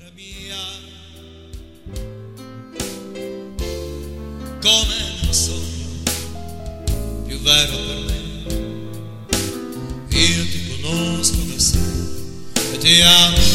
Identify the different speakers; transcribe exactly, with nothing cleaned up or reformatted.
Speaker 1: mia, come nel sogno più vero per me. Io ti conosco da sempre e ti amo